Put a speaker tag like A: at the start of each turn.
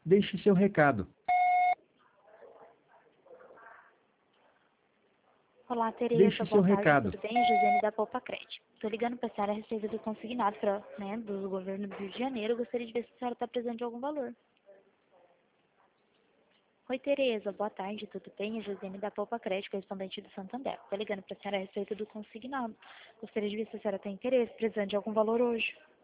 A: Deixe seu recado.
B: Olá, Tereza.
A: Deixe seu
B: Boa tarde,
A: recado.
B: tudo bem? Josiane da Poupa Crédito. Estou ligando para a senhora a respeito do consignado do governo do Rio de Janeiro. Eu gostaria de ver se a senhora está precisando de algum valor. Oi, Tereza. Boa tarde, tudo bem? Josiane da Poupa Crédito, correspondente do Santander. Estou ligando para a senhora a respeito do consignado. Gostaria de ver se a senhora tem interesse, precisando de algum valor hoje.